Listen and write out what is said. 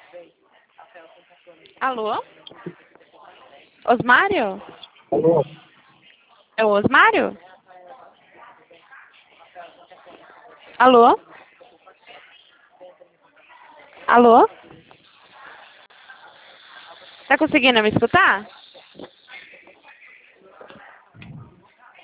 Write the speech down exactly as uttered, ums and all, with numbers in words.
Alô? Osmário? Alô? É o Osmário? Alô? Alô? Tá conseguindo me escutar?